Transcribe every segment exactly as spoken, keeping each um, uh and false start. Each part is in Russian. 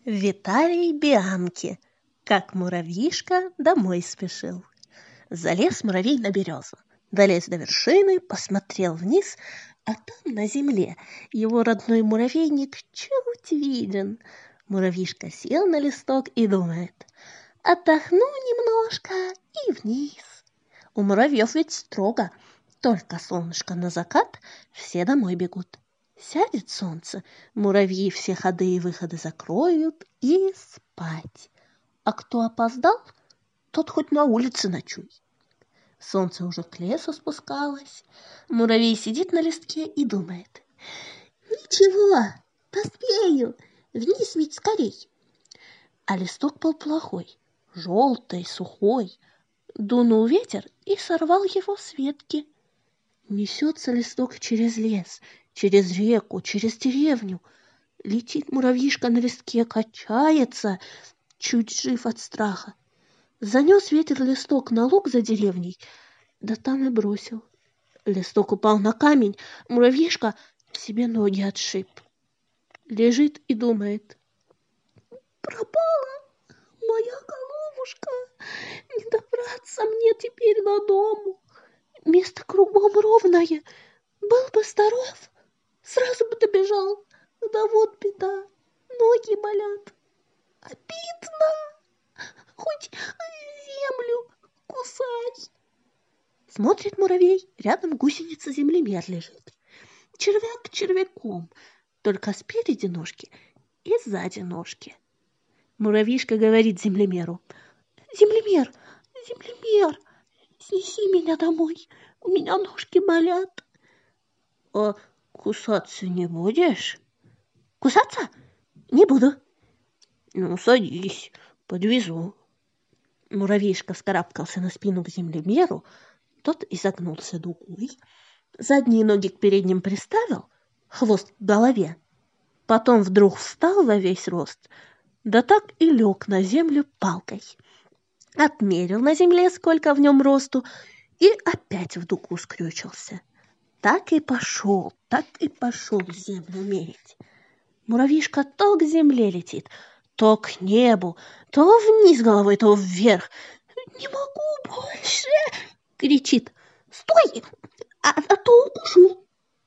Виталий Бианки, как муравьишка домой спешил. Залез муравей на березу, долез до вершины, посмотрел вниз, а там на земле его родной муравейник чуть виден. Муравьишка сел на листок и думает: отдохну немножко и вниз. У муравьев ведь строго: только солнышко на закат, все домой бегут. Сядет солнце, муравьи все ходы и выходы закроют и спать. А кто опоздал, тот хоть на улице ночуй. Солнце уже к лесу спускалось. Муравей сидит на листке и думает: ничего, поспею, вниз ведь скорей. А листок был плохой, желтый, сухой. Дунул ветер и сорвал его с ветки. Несется листок через лес, через реку, через деревню. Летит муравьишка на листке, качается, чуть жив от страха. Занес ветер листок на луг за деревней, да там и бросил. Листок упал на камень, муравьишка себе ноги отшиб. Лежит и думает: пропала моя головушка, не добраться мне теперь до дому. Место кругом ровное, был бы здоров, сразу бы добежал. Да вот беда, ноги болят. Обидно, хоть землю кусай. Смотрит муравей, рядом гусеница-землемер лежит. Червяк червяком, только спереди ножки и сзади ножки. Муравьишка говорит землемеру: землемер, землемер, снеси меня домой, у меня ножки болят. А кусаться не будешь? Кусаться? Не буду. Ну, садись, подвезу. Муравьишка вскарабкался на спину к землемеру, тот изогнулся дугой, задние ноги к передним приставил, хвост к голове, потом вдруг встал во весь рост, да так и лег на землю палкой. Отмерил на земле, сколько в нем росту, и опять в дугу скрючился. Так и пошел, так и пошел землю мерить. Муравьишка то к земле летит, то к небу, то вниз головой, то вверх. «Не могу больше!» — кричит. «Стой, а, а то укушу!»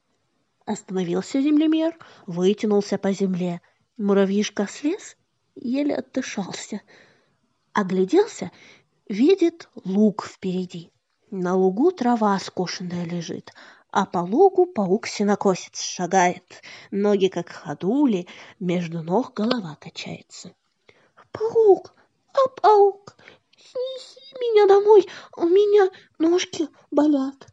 Остановился землемер, вытянулся по земле. Муравьишка слез, еле отдышался. Огляделся, видит луг впереди. На лугу трава скошенная лежит, а по лугу паук-сенокосец шагает. Ноги как ходули, между ног голова качается. «Паук, а паук, снеси меня домой, у меня ножки болят».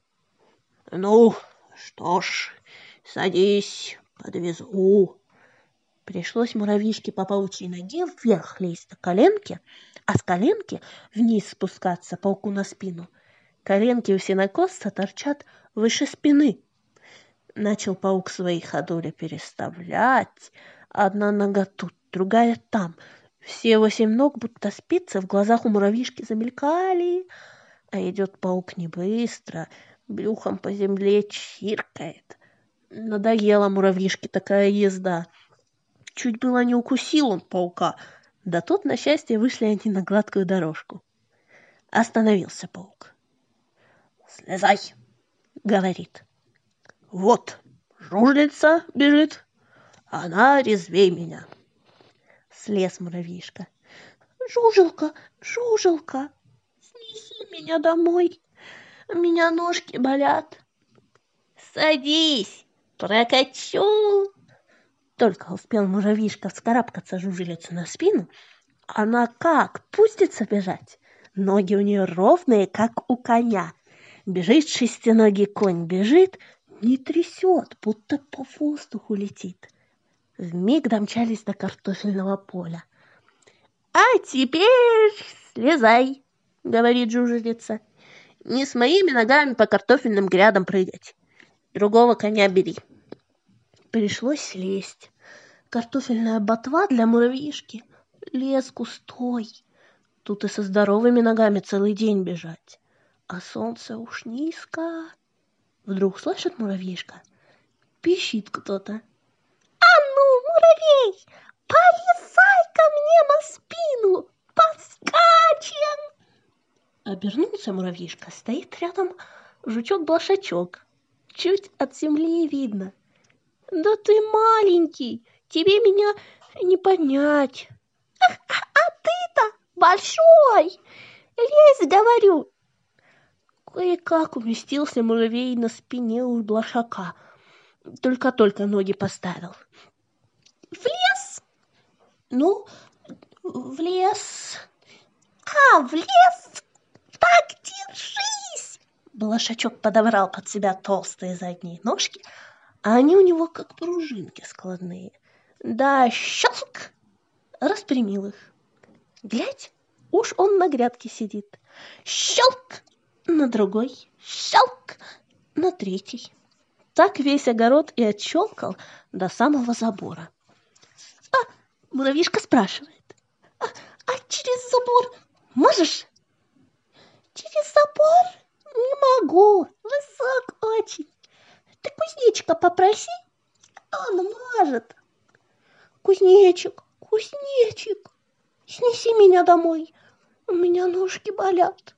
«Ну, что ж, садись, подвезу». Пришлось муравьишке по паучьей ноге вверх лезть до коленки, а с коленки вниз спускаться пауку на спину. Коленки у сенокосца торчат выше спины. Начал паук свои ходули переставлять. Одна нога тут, другая там. Все восемь ног, будто спицы, в глазах у муравьишки замелькали. А идет паук не быстро, брюхом по земле чиркает. Надоела муравьишке такая езда. Чуть было не укусил он паука, да тут, на счастье, вышли они на гладкую дорожку. Остановился паук. «Слезай!» — говорит. «Вот жужелица бежит, она резвей меня». Слез муравьишка. «Жужелка, жужелка, снеси меня домой, у меня ножки болят». «Садись, прокачу». Только успел муравьишка вскарабкаться жужелицу на спину, она как пустится бежать. Ноги у нее ровные, как у коня. Бежит шестиногий конь, бежит, не трясет, будто по воздуху летит. Вмиг домчались до картофельного поля. «А теперь слезай», — говорит жужелица. «Не с моими ногами по картофельным грядам прыгать. Другого коня бери». Пришлось слезть. Картофельная ботва для муравьишки. Лес густой. Тут и со здоровыми ногами целый день бежать. А солнце уж низко. Вдруг слышит муравьишка. Пищит кто-то. «А ну, муравей, полезай ко обернулся муравьишка. Стоит рядом жучок-блошачок. Чуть от земли видно. Да ты маленький, тебе меня не поднять. А, а ты-то большой, лезь, говорю. Кое-как уместился муравей на спине у блошака. Только-только ноги поставил. В лес? Ну, в лес. А, в лес? Так, держись! Блошачок подобрал под себя толстые задние ножки, а они у него как пружинки складные. Да, щелк! Распрямил их. Глядь, уж он на грядке сидит. Щелк! На другой. Щелк! На третий. Так весь огород и отщелкал до самого забора. А муравьишка спрашивает. А, а через забор можешь? Через забор? Не могу. Высок очень. Ты кузнечика попроси, он может. Кузнечик, кузнечик, снеси меня домой. У меня ножки болят.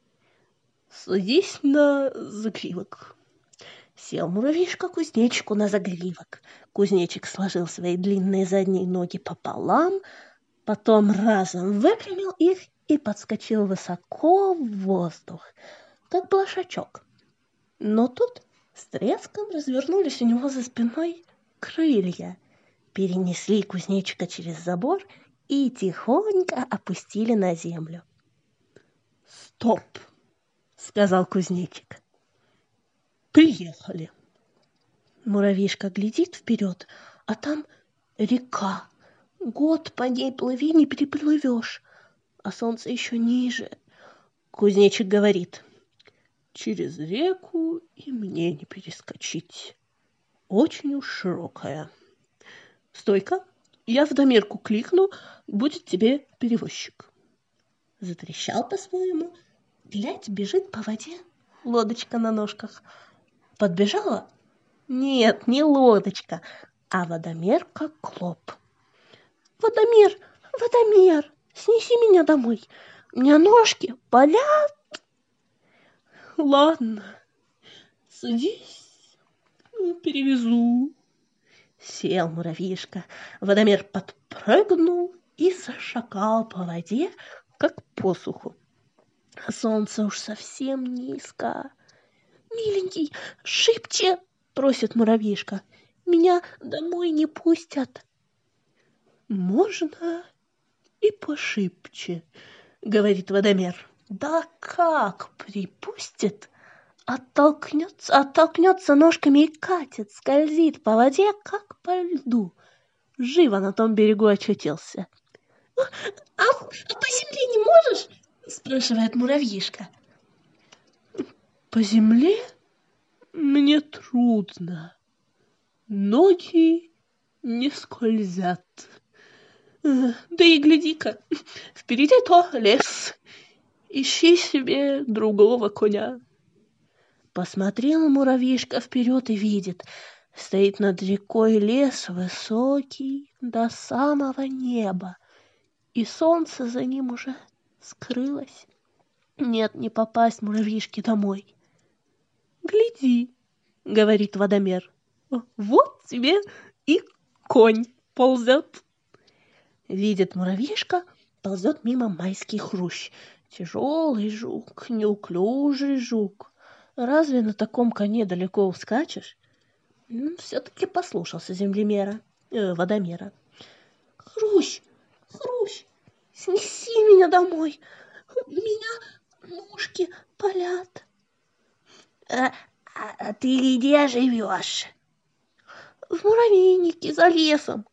Садись на загривок. Сел муравьишка кузнечику на загривок. Кузнечик сложил свои длинные задние ноги пополам, потом разом выпрямил их и подскочил высоко в воздух, как блошачок. Но тут с треском развернулись у него за спиной крылья, перенесли кузнечика через забор и тихонько опустили на землю. «Стоп!» — сказал кузнечик. «Приехали!» Муравьишка глядит вперед, а там река. Год по ней плыви, не переплывешь, а солнце еще ниже. Кузнечик говорит: «Через реку и мне не перескочить. Очень уж широкая. Стой-ка, я водомерку кликну, будет тебе перевозчик». Затрещал по-своему. Глядь, бежит по воде лодочка на ножках. Подбежала? Нет, не лодочка, а водомерка-клоп. «Водомер, водомер, снеси меня домой. У меня ножки болят». «Ладно, садись, перевезу». Сел муравьишка, водомер подпрыгнул и зашагал по воде, как по суху. А солнце уж совсем низко. «Миленький, шибче!» — просит муравьишка. «Меня домой не пустят». «Можно и пошибче», — говорит водомер. «Да как припустит, оттолкнется, оттолкнется ножками и катит, скользит по воде, как по льду». Живо на том берегу очутился. «А, а, а по земле не можешь?» — спрашивает муравьишка. «По земле мне трудно. Ноги не скользят. Да и гляди-ка, впереди то лес. Ищи себе другого коня». Посмотрел муравьишка вперед и видит, стоит над рекой лес высокий до самого неба, и солнце за ним уже скрылось. Нет, не попасть муравьишке домой. «Гляди», — говорит водомер, — «вот тебе и конь ползет». Видит муравьишка, ползет мимо майский хрущ. Тяжелый жук, неуклюжий жук. Разве на таком коне далеко ускачешь? Все-таки послушался землемера, э, водомера. «Хрущ, хрущ, снеси меня домой, у меня ножки болят». «А, а, а ты где живешь?» «В муравейнике за лесом».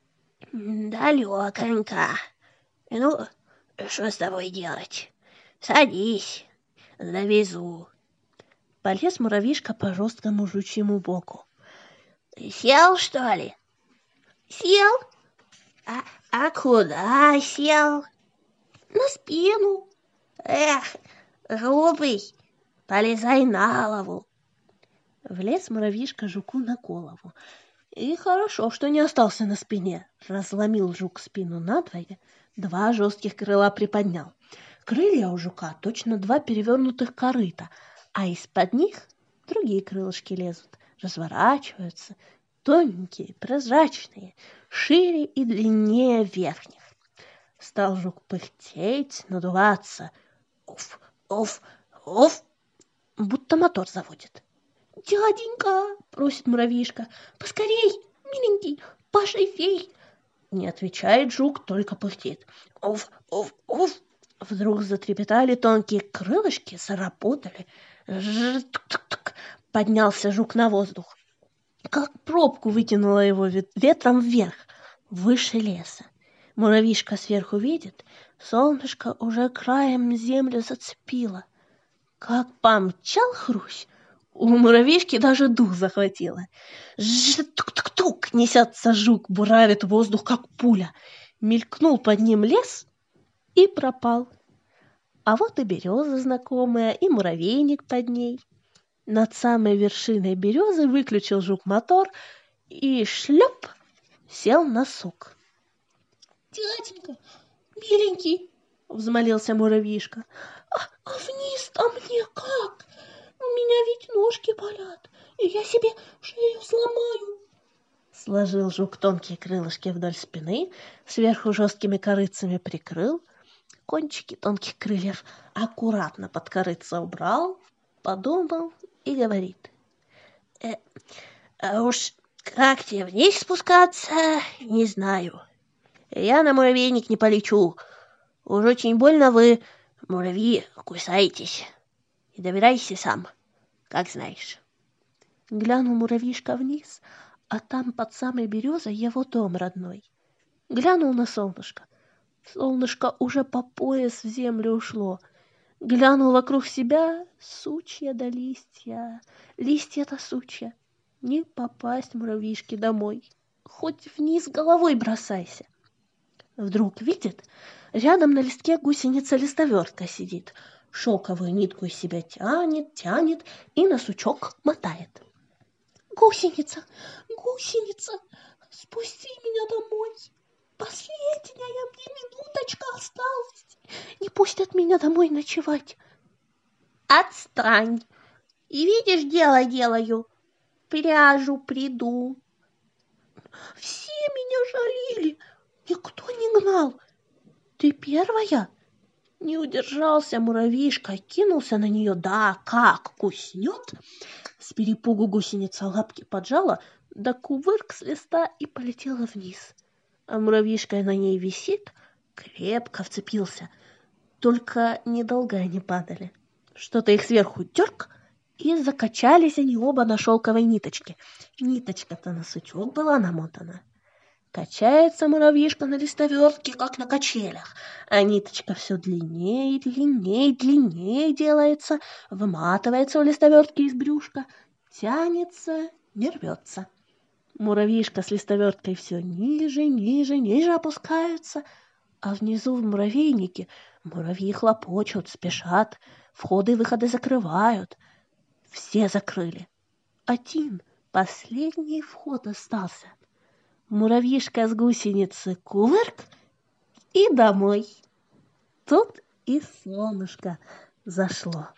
«Далеконько. Ну, что с тобой делать? Садись, довезу». Полез муравьишка по жесткому жучьему боку. «Сел, что ли?» «Сел». А, «А куда сел?» «На спину». «Эх, глупый, полезай на голову». Влез муравьишка жуку на голову. И хорошо, что не остался на спине. Разломил жук спину надвое, два жестких крыла приподнял. Крылья у жука точно два перевернутых корыта, а из-под них другие крылышки лезут, разворачиваются, тоненькие, прозрачные, шире и длиннее верхних. Стал жук пыхтеть, надуваться. Уф, уф, уф, будто мотор заводит. «Дяденька!» — просит муравьишка. «Поскорей, миленький, Паша и фей!» Не отвечает жук, только пыхтит. «Уф, уф, уф!» Вдруг затрепетали тонкие крылышки, заработали. Ж-тук-тук-тук. Поднялся жук на воздух. Как пробку вытянуло его ветром вверх, выше леса. Муравьишка сверху видит, солнышко уже краем землю зацепило. Как помчал хрущ, у муравьишки даже дух захватило. Ж-тук-тук-тук, несется жук, буравит воздух, как пуля. Мелькнул под ним лес и пропал. А вот и береза знакомая, и муравейник под ней. Над самой вершиной березы выключил жук мотор и шлеп сел на сук. «Дяденька, миленький!» — взмолился муравьишка. А, «А вниз-то мне как? У меня ведь ножки болят, и я себе шею сломаю». Сложил жук тонкие крылышки вдоль спины, сверху жесткими корытцами прикрыл, кончики тонких крыльев аккуратно под корытце убрал, подумал и говорит: э, а уж как тебе вниз спускаться, не знаю. Я на муравейник не полечу. Уж очень больно вы, муравьи, кусаетесь. И добирайся сам, как знаешь. Глянул муравьишка вниз, а там под самой березой его дом родной. Глянул на солнышко. Солнышко уже по пояс в землю ушло. Глянул вокруг себя, сучья да листья, листья да сучья. Не попасть муравьишке домой, хоть вниз головой бросайся. Вдруг видит, рядом на листке гусеница-листовертка сидит, шелковую нитку из себя тянет, тянет и на сучок мотает. «Гусеница, гусеница, спусти меня домой! Последняя мне минуточка осталась! Не пустят меня домой ночевать!» «Отстань! И видишь, дело делаю, пряжу приду!» «Все меня жалели, никто не гнал. Ты первая?» Не удержался муравьишка, кинулся на нее, да как куснет. С перепугу гусеница лапки поджала, да кувырк с листа и полетела вниз. А муравьишка на ней висит, крепко вцепился. Только недолго они падали. Что-то их сверху дерг, и закачались они оба на шелковой ниточке. Ниточка-то на сучок была намотана. Качается муравьишка на листовертке, как на качелях, а ниточка все длиннее, длиннее, длиннее делается, выматывается у листовертки из брюшка, тянется, не рвется. Муравьишка с листоверткой все ниже, ниже, ниже опускаются, а внизу в муравейнике муравьи хлопочут, спешат, входы и выходы закрывают. Все закрыли. Один, последний вход остался. Муравьишка с гусеницы кувырк и домой. Тут и солнышко зашло.